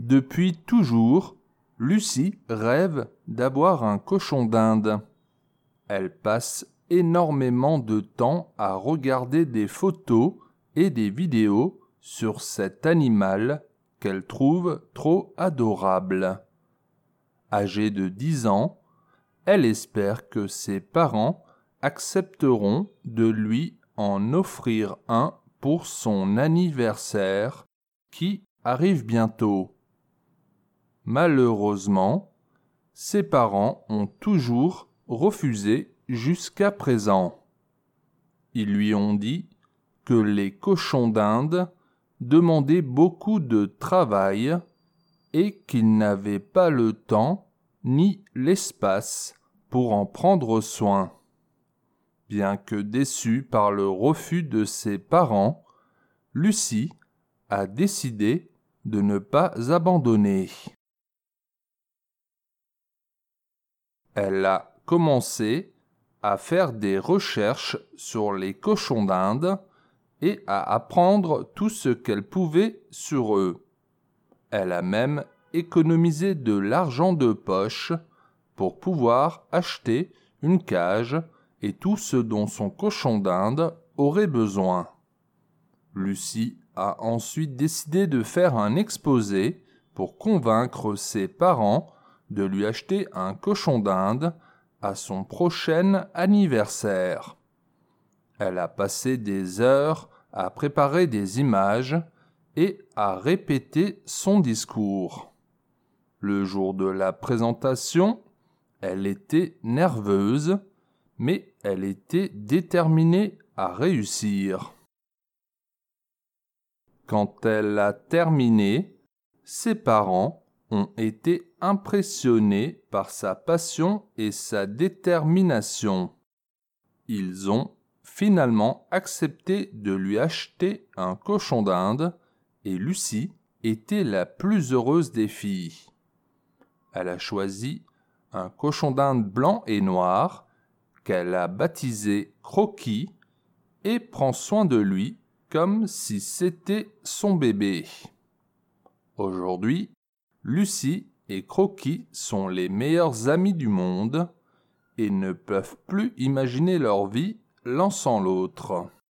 Depuis toujours, Lucie rêve d'avoir un cochon d'Inde. Elle passe énormément de temps à regarder des photos et des vidéos sur cet animal qu'elle trouve trop adorable. Âgée de 10 ans, elle espère que ses parents accepteront de lui en offrir un pour son anniversaire qui arrive bientôt. Malheureusement, ses parents ont toujours refusé jusqu'à présent. Ils lui ont dit que les cochons d'Inde demandaient beaucoup de travail et qu'ils n'avaient pas le temps ni l'espace pour en prendre soin. Bien que déçue par le refus de ses parents, Lucie a décidé de ne pas abandonner. Elle a commencé à faire des recherches sur les cochons d'Inde et à apprendre tout ce qu'elle pouvait sur eux. Elle a même économisé de l'argent de poche pour pouvoir acheter une cage et tout ce dont son cochon d'Inde aurait besoin. Lucie a ensuite décidé de faire un exposé pour convaincre ses parents de lui acheter un cochon d'Inde à son prochain anniversaire. Elle a passé des heures à préparer des images et à répéter son discours. Le jour de la présentation, elle était nerveuse, mais elle était déterminée à réussir. Quand elle a terminé, ses parents ont été impressionnés par sa passion et sa détermination. Ils ont finalement accepté de lui acheter un cochon d'Inde et Lucie était la plus heureuse des filles. Elle a choisi un cochon d'Inde blanc et noir qu'elle a baptisé Croquis et prend soin de lui comme si c'était son bébé. Aujourd'hui, Lucie et Croquis sont les meilleurs amis du monde et ne peuvent plus imaginer leur vie l'un sans l'autre.